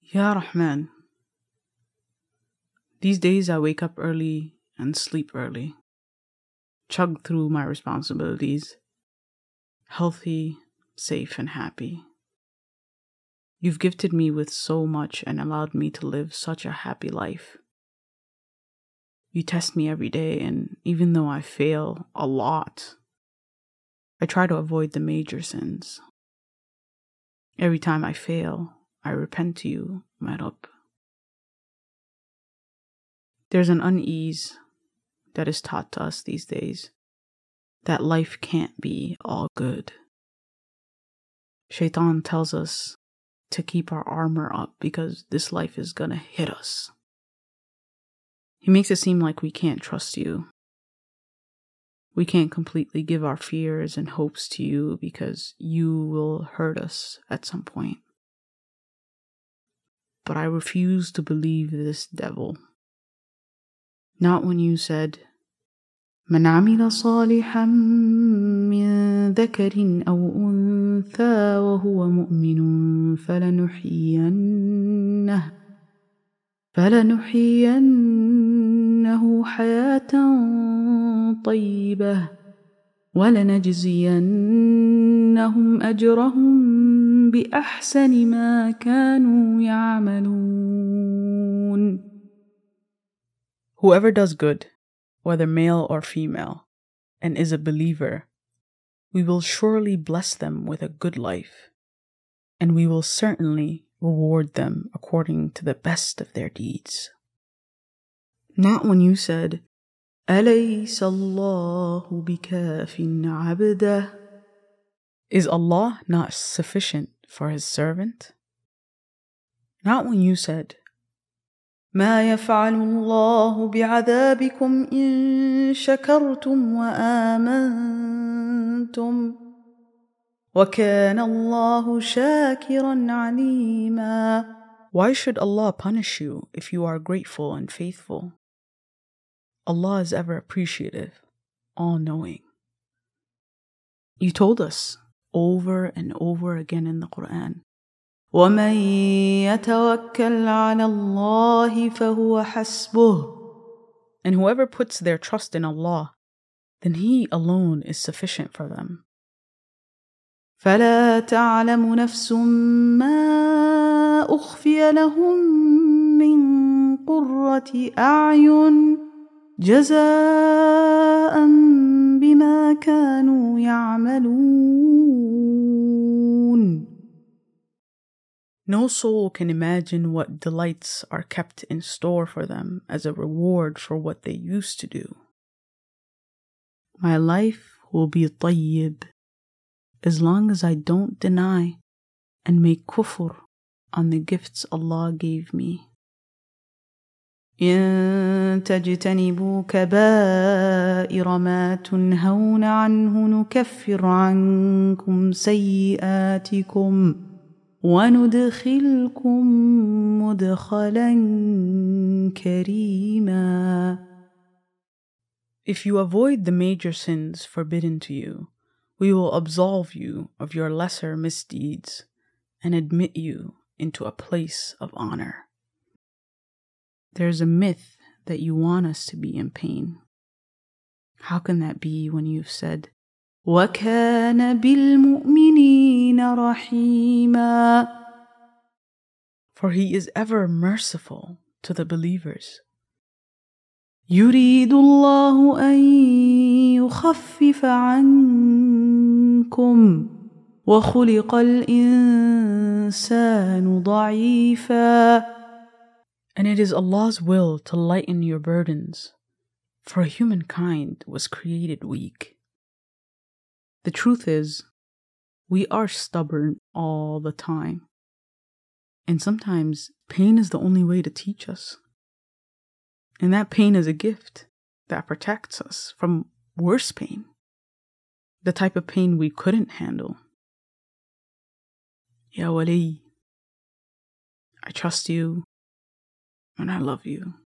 Ya Rahman, these days I wake up early and sleep early, chug through my responsibilities, healthy, safe, and happy. You've gifted me with so much and allowed me to live such a happy life. You test me every day, and even though I fail a lot, I try to avoid the major sins. Every time I fail, I repent to you, my Rabb. There's an unease that is taught to us these days, that life can't be all good. Shaitan tells us to keep our armor up because this life is gonna hit us. He makes it seem like we can't trust you. We can't completely give our fears and hopes to you because you will hurt us at some point. But I refuse to believe this devil. Not when you said, من عمل صالحا من ذكر أو أنثى وهو مؤمن فلنحيينه حياة طيبة ولنجزينهم أجرهم بأحسن ما كانوا يعملون. Whoever does good, whether male or female, and is a believer, we will surely bless them with a good life, and we will certainly reward them according to the best of their deeds. Not when you said, أَلَيْسَ اللَّهُ بِكَافٍ عَبْدَهُ? Is Allah not sufficient for His servant? Not when you said, ما يفعل الله بعذابكم إن شكرتم وآمنتم وكان الله شاكرا عليما. Why should Allah punish you if you are grateful and faithful? Allah is ever appreciative, all-knowing. You told us over and over again in the Quran, وَمَن يَتَوَكَّلْ عَلَى اللَّهِ فَهُوَ حَسْبُهُ. And whoever puts their trust in Allah, then He alone is sufficient for them. فَلَا تَعْلَمُ نَفْسٌ مَا أُخْفِيَ لَهُم مِّن قُرَّةِ أَعْيُنٍ جَزَاءً بِمَا كَانُوا يَعْمَلُونَ. No soul can imagine what delights are kept in store for them as a reward for what they used to do. My life will be tayyib as long as I don't deny and make kufr on the gifts Allah gave me. إن تجتنبوا كبائر ما تنهون عنه نكفر عنكم سيئاتكم وندخلكم مدخلا كريما. If you avoid the major sins forbidden to you, we will absolve you of your lesser misdeeds and admit you into a place of honor. There's a myth that you want us to be in pain. How can that be when you've said, وَكَانَ بِالْمُؤْمِنِينَ رَحِيمًا? For He is ever merciful to the believers. يُرِيدُ اللَّهُ أَن يُخَفِّفَ عَنكُمْ وَخُلِقَ الْإِنسَانُ ضَعِيفًا. And it is Allah's will to lighten your burdens, for humankind was created weak. The truth is, we are stubborn all the time. And sometimes pain is the only way to teach us. And that pain is a gift that protects us from worse pain, the type of pain we couldn't handle. Ya Wali, I trust you and I love you.